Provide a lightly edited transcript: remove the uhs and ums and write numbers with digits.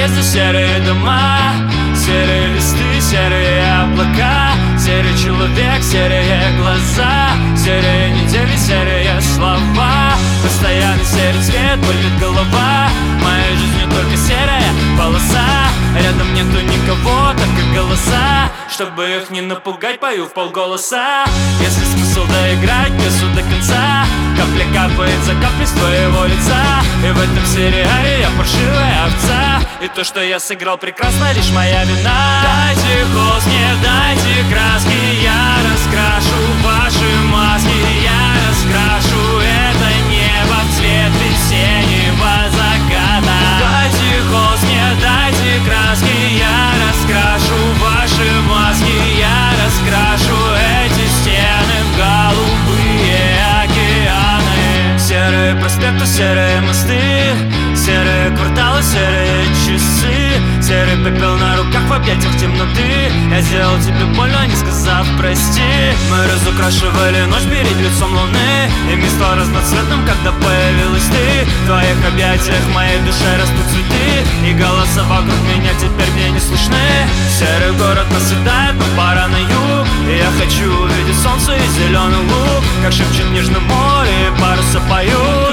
подъезды, серые дома, серые листы, серые облака, серый человек, серые глаза, серые недели, серые слова. Постоянно серый цвет, болит голова. В моей жизни только серая полоса. Рядом нету никого, только голоса. Чтобы их не напугать, пою в полголоса. Если смысл доиграть пьесу до конца, капля капает за каплей с твоего лица. И в этом сериале я паршивая овца. И то, что я сыграл прекрасно, лишь моя вина. Дайте холст, не дайте краски, я раскрашу ваши маски. Я раскрашу это небо в цвет весеннего заката. Дайте холст, не дайте краски, я раскрашу ваши маски. Я раскрашу эти стены в голубые океаны. Серые проспекты, серые мосты, серые кварталы, серые часы, серый пепел на руках в объятиях темноты. Я сделал тебе больно, не сказав прости. Мы разукрашивали ночь перед лицом луны, и мир стал разноцветным, когда появилась ты. В твоих объятиях в моей душе растут цветы, и голоса вокруг меня теперь мне не слышны. Серый город наседает, но пора на юг, и я хочу увидеть солнце и зеленый луг, как шепчет нежно море, паруса поют.